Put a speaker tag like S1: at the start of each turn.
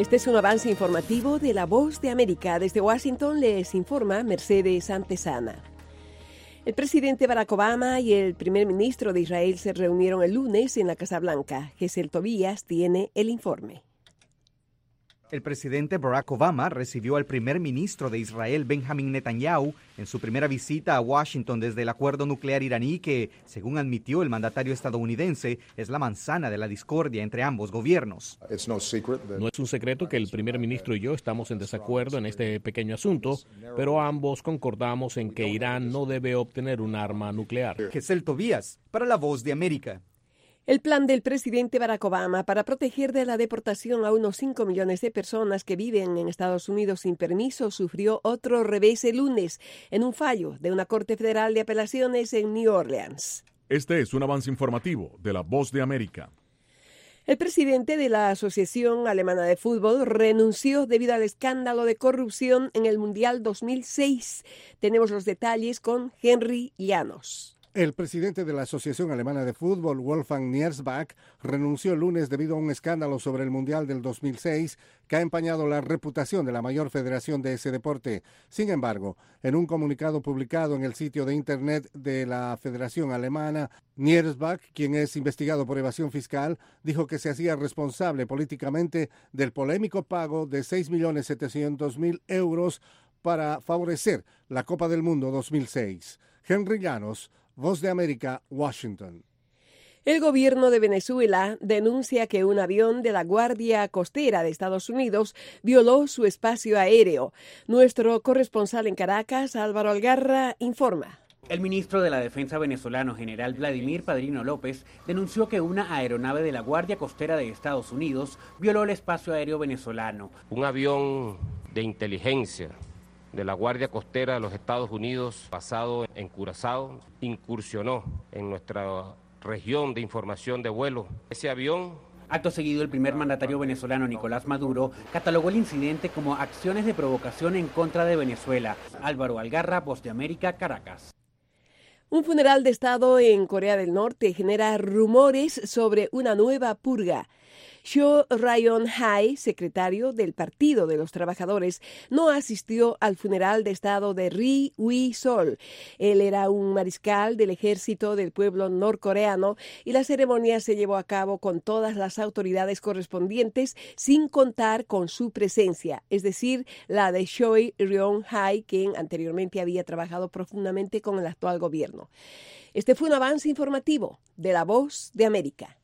S1: Este es un avance informativo de La Voz de América. Desde Washington les informa Mercedes Antesana. El presidente Barack Obama y el primer ministro de Israel se reunieron el lunes en la Casa Blanca. Gesell Tobías tiene el informe.
S2: El presidente Barack Obama recibió al primer ministro de Israel, Benjamin Netanyahu, en su primera visita a Washington desde el acuerdo nuclear iraní que, según admitió el mandatario estadounidense, es la manzana de la discordia entre ambos gobiernos.
S3: No es un secreto que el primer ministro y yo estamos en desacuerdo en este pequeño asunto, pero ambos concordamos en que Irán no debe obtener un arma nuclear.
S2: Gesell Tobías, para La Voz de América.
S1: El plan del presidente Barack Obama para proteger de la deportación a unos 5 millones de personas que viven en Estados Unidos sin permiso sufrió otro revés el lunes en un fallo de una Corte Federal de Apelaciones en New Orleans.
S4: Este es un avance informativo de La Voz de América.
S1: El presidente de la Asociación Alemana de Fútbol renunció debido al escándalo de corrupción en el Mundial 2006. Tenemos los detalles con Henry Llanos.
S5: El presidente de la Asociación Alemana de Fútbol, Wolfgang Niersbach, renunció el lunes debido a un escándalo sobre el Mundial del 2006 que ha empañado la reputación de la mayor federación de ese deporte. Sin embargo, en un comunicado publicado en el sitio de Internet de la Federación Alemana, Niersbach, quien es investigado por evasión fiscal, dijo que se hacía responsable políticamente del polémico pago de 6.700.000 euros para favorecer la Copa del Mundo 2006. Henry Llanos, Voz de América, Washington.
S1: El gobierno de Venezuela denuncia que un avión de la Guardia Costera de Estados Unidos violó su espacio aéreo. Nuestro corresponsal en Caracas, Álvaro Algarra, informa.
S6: El ministro de la Defensa venezolano, general Vladimir Padrino López, denunció que una aeronave de la Guardia Costera de Estados Unidos violó el espacio aéreo venezolano.
S7: Un avión de inteligencia de la Guardia Costera de los Estados Unidos, basado en Curazao, incursionó en nuestra región de información de vuelo. Ese avión...
S6: Acto seguido, el primer mandatario venezolano, Nicolás Maduro, catalogó el incidente como acciones de provocación en contra de Venezuela. Álvaro Algarra, Voz de América, Caracas.
S1: Un funeral de Estado en Corea del Norte genera rumores sobre una nueva purga. Cho Rayon-hae, secretario del Partido de los Trabajadores, no asistió al funeral de Estado de Ri Wi-sol. Él era un mariscal del ejército del pueblo norcoreano y la ceremonia se llevó a cabo con todas las autoridades correspondientes sin contar con su presencia, es decir, la de Choi Ryong-hae, quien anteriormente había trabajado profundamente con el actual gobierno. Este fue un avance informativo de La Voz de América.